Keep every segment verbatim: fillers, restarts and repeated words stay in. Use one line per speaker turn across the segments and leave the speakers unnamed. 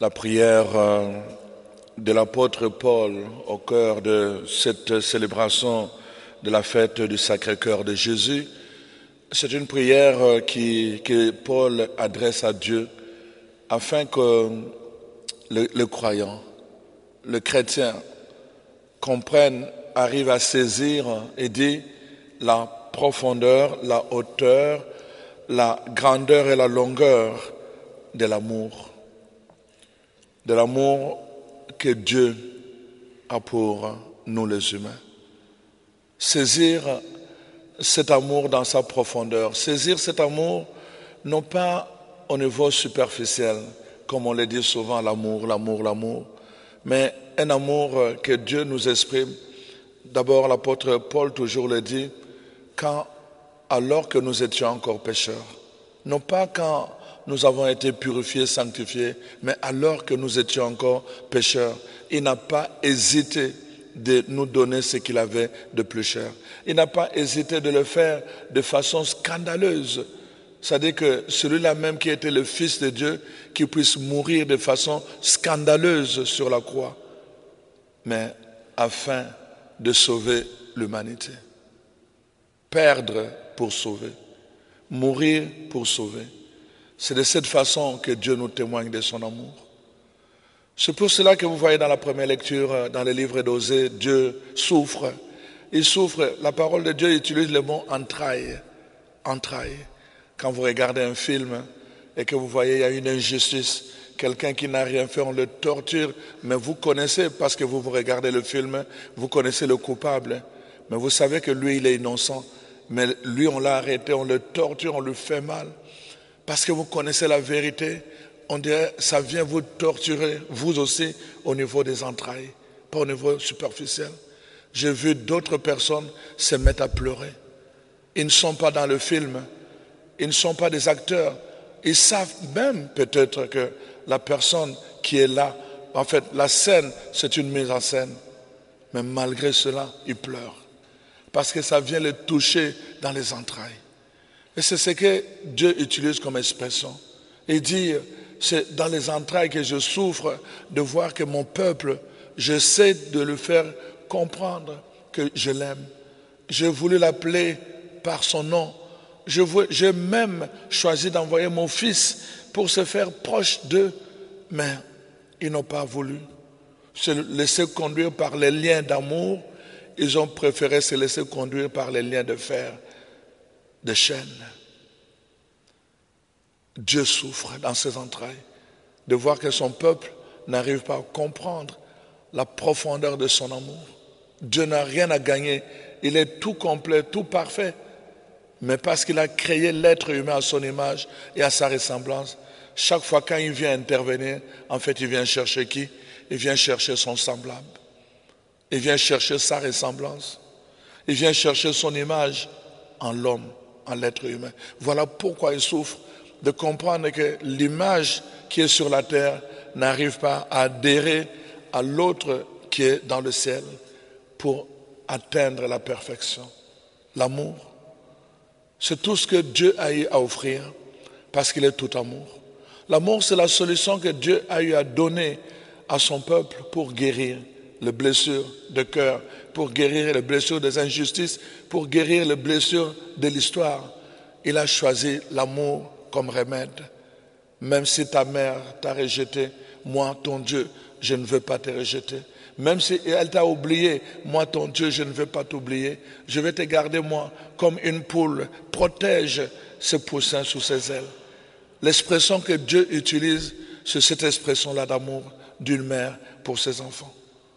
La prière euh, de l'apôtre Paul au cœur de cette célébration de la fête du Sacré-Cœur de Jésus, c'est une prière euh, qui, que Paul adresse à Dieu afin que le, le croyant, le chrétien, comprenne, arrive à saisir et dit la profondeur, la hauteur, la grandeur et la longueur de l'amour. De l'amour que Dieu a pour nous les humains. Saisir cet amour dans sa profondeur, saisir cet amour non pas au niveau superficiel, comme on le dit souvent, l'amour, l'amour, l'amour, mais un amour que Dieu nous exprime. D'abord, l'apôtre Paul toujours le dit, quand, alors que nous étions encore pécheurs, non pas quand nous avons été purifiés, sanctifiés, mais alors que nous étions encore pécheurs, il n'a pas hésité de nous donner ce qu'il avait de plus cher. Il n'a pas hésité de le faire de façon scandaleuse. C'est-à-dire que celui-là même qui était le Fils de Dieu, qui puisse mourir de façon scandaleuse sur la croix, mais afin de sauver l'humanité. Perdre pour sauver, mourir pour sauver. C'est de cette façon que Dieu nous témoigne de son amour. C'est pour cela que vous voyez dans la première lecture, dans le livre d'Osée, Dieu souffre. Il souffre. La parole de Dieu utilise le mot entraille. Entraille. Quand vous regardez un film et que vous voyez il y a une injustice, quelqu'un qui n'a rien fait, on le torture, mais vous connaissez, parce que vous, vous regardez le film, vous connaissez le coupable, mais vous savez que lui, il est innocent. Mais lui, on l'a arrêté, on le torture, on lui fait mal. Parce que vous connaissez la vérité, on dirait ça vient vous torturer, vous aussi, au niveau des entrailles, pas au niveau superficiel. J'ai vu d'autres personnes se mettre à pleurer. Ils ne sont pas dans le film, ils ne sont pas des acteurs. Ils savent même peut-être que la personne qui est là, en fait, la scène, c'est une mise en scène. Mais malgré cela, ils pleurent. Parce que ça vient les toucher dans les entrailles. Et c'est ce que Dieu utilise comme expression. Il dit, c'est dans les entrailles que je souffre de voir que mon peuple, j'essaie de le faire comprendre que je l'aime. J'ai voulu l'appeler par son nom. J'ai même choisi d'envoyer mon fils pour se faire proche d'eux, mais ils n'ont pas voulu se laisser conduire par les liens d'amour. Ils ont préféré se laisser conduire par les liens de fer, de chaîne. Dieu souffre dans ses entrailles de voir que son peuple n'arrive pas à comprendre la profondeur de son amour. Dieu n'a rien à gagner. Il est tout complet, tout parfait. Mais parce qu'il a créé l'être humain à son image et à sa ressemblance, chaque fois quand il vient intervenir, en fait, il vient chercher qui? Il vient chercher son semblable. Il vient chercher sa ressemblance. Il vient chercher son image en l'homme, en l'être humain. Voilà pourquoi il souffre de comprendre que l'image qui est sur la terre n'arrive pas à adhérer à l'autre qui est dans le ciel pour atteindre la perfection. L'amour, c'est tout ce que Dieu a eu à offrir parce qu'il est tout amour. L'amour, c'est la solution que Dieu a eu à donner à son peuple pour guérir les blessures de cœur, pour guérir les blessures des injustices, pour guérir les blessures de l'histoire. Il a choisi l'amour comme remède. Même si ta mère t'a rejeté, moi, ton Dieu, je ne veux pas te rejeter. Même si elle t'a oublié, moi, ton Dieu, je ne veux pas t'oublier. Je vais te garder, moi, comme une poule. Protège ce poussin sous ses ailes. L'expression que Dieu utilise, c'est cette expression-là d'amour d'une mère pour ses enfants.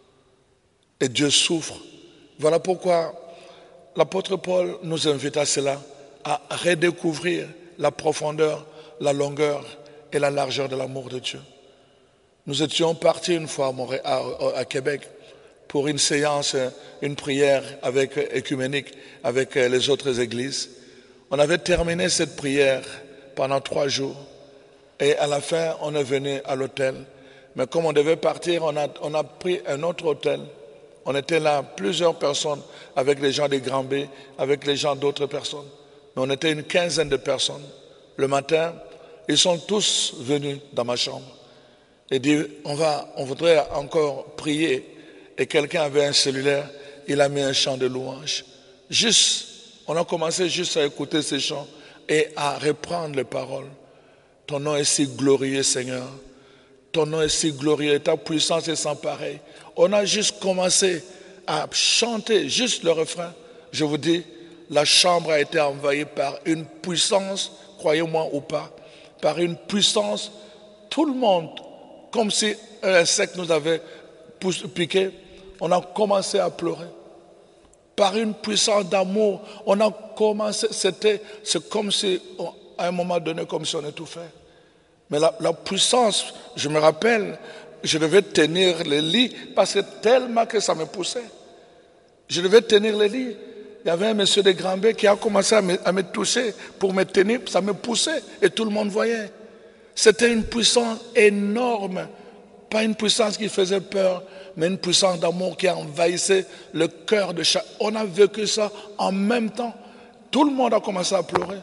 Et Dieu souffre. Voilà pourquoi l'apôtre Paul nous invite à cela, à redécouvrir la profondeur, la longueur et la largeur de l'amour de Dieu. Nous étions partis une fois à, Montréal, à, à Québec pour une séance, une prière avec écuménique avec les autres églises. On avait terminé cette prière pendant trois jours et à la fin, on est venu à l'hôtel. Mais comme on devait partir, on a, on a pris un autre hôtel. On était là, plusieurs personnes, avec les gens de Granby, avec les gens d'autres personnes. Mais on était une quinzaine de personnes. Le matin, ils sont tous venus dans ma chambre. et dit, on va, on voudrait encore prier. Et quelqu'un avait un cellulaire, il a mis un chant de louange. Juste, on a commencé juste à écouter ces chants et à reprendre les paroles. Ton nom est si glorieux, Seigneur. Ton nom est si glorieux, ta puissance est sans pareil. On a juste commencé à chanter juste le refrain. Je vous dis, la chambre a été envahie par une puissance, croyez-moi ou pas, par une puissance, tout le monde, comme si un insecte nous avait piqué, on a commencé à pleurer. Par une puissance d'amour, on a commencé, c'était, c'est comme si, à un moment donné, comme si on étouffait. Mais la, la puissance, je me rappelle, je devais tenir le lit parce que tellement que ça me poussait. Je devais tenir le lit. Il y avait un monsieur de Grand-B qui a commencé à me, à me toucher pour me tenir, ça me poussait et tout le monde voyait. C'était une puissance énorme, pas une puissance qui faisait peur, mais une puissance d'amour qui envahissait le cœur de chaque. On a vécu ça en même temps. Tout le monde a commencé à pleurer.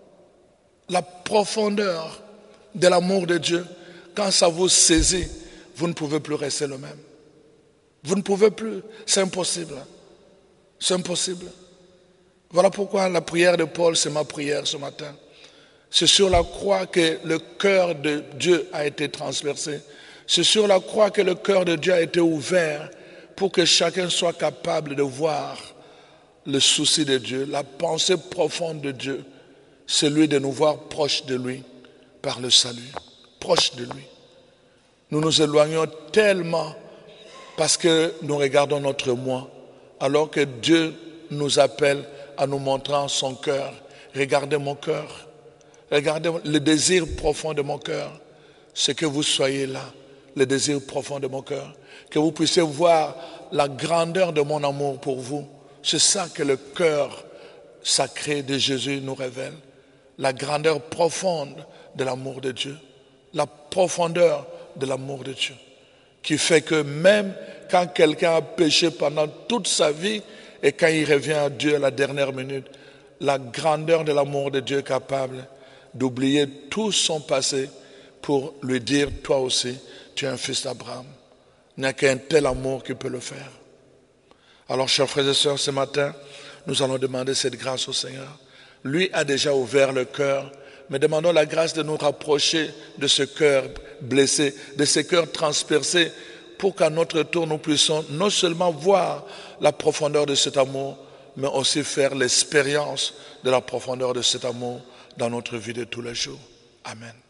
La profondeur de l'amour de Dieu, quand ça vous saisit, vous ne pouvez plus rester le même. Vous ne pouvez plus. C'est impossible. C'est impossible. Voilà pourquoi la prière de Paul, c'est ma prière ce matin. C'est sur la croix que le cœur de Dieu a été transpercé. C'est sur la croix que le cœur de Dieu a été ouvert pour que chacun soit capable de voir le souci de Dieu, la pensée profonde de Dieu, celui de nous voir proches de lui par le salut, proches de lui. Nous nous éloignons tellement parce que nous regardons notre moi, alors que Dieu nous appelle à nous montrer son cœur. Regardez mon cœur, regardez le désir profond de mon cœur, c'est que vous soyez là, le désir profond de mon cœur, que vous puissiez voir la grandeur de mon amour pour vous. C'est ça que le cœur sacré de Jésus nous révèle, la grandeur profonde de l'amour de Dieu, la profondeur de l'amour de Dieu, qui fait que même quand quelqu'un a péché pendant toute sa vie et quand il revient à Dieu à la dernière minute, la grandeur de l'amour de Dieu est capable d'oublier tout son passé pour lui dire, toi aussi, tu es un fils d'Abraham. Il n'y a qu'un tel amour qui peut le faire. Alors, chers frères et sœurs, ce matin, nous allons demander cette grâce au Seigneur. Lui a déjà ouvert le cœur, mais demandons la grâce de nous rapprocher de ce cœur blessé, de ce cœur transpercé, pour qu'à notre tour, nous puissions non seulement voir la profondeur de cet amour, mais aussi faire l'expérience de la profondeur de cet amour dans notre vie de tous les jours. Amen.